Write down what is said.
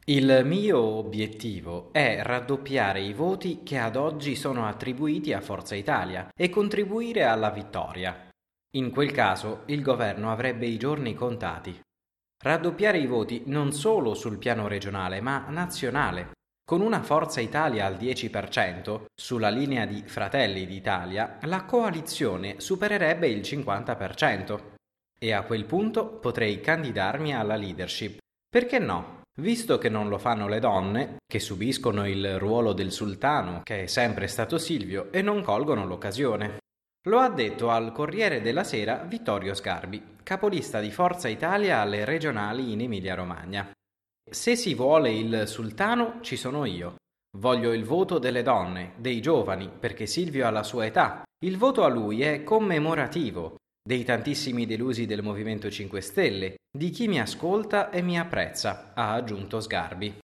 Il mio obiettivo è raddoppiare i voti che ad oggi sono attribuiti a Forza Italia e contribuire alla vittoria. In quel caso il governo avrebbe i giorni contati. Raddoppiare i voti non solo sul piano regionale, ma nazionale. Con una Forza Italia al 10%, sulla linea di Fratelli d'Italia, la coalizione supererebbe il 50%. E a quel punto potrei candidarmi alla leadership. Perché no? Visto che non lo fanno le donne, che subiscono il ruolo del sultano, che è sempre stato Silvio, e non colgono l'occasione. Lo ha detto al Corriere della Sera Vittorio Sgarbi, capolista di Forza Italia alle regionali in Emilia-Romagna. Se si vuole il sultano, ci sono io. Voglio il voto delle donne, dei giovani, perché Silvio ha la sua età. Il voto a lui è commemorativo, dei tantissimi delusi del Movimento 5 Stelle, di chi mi ascolta e mi apprezza, ha aggiunto Sgarbi.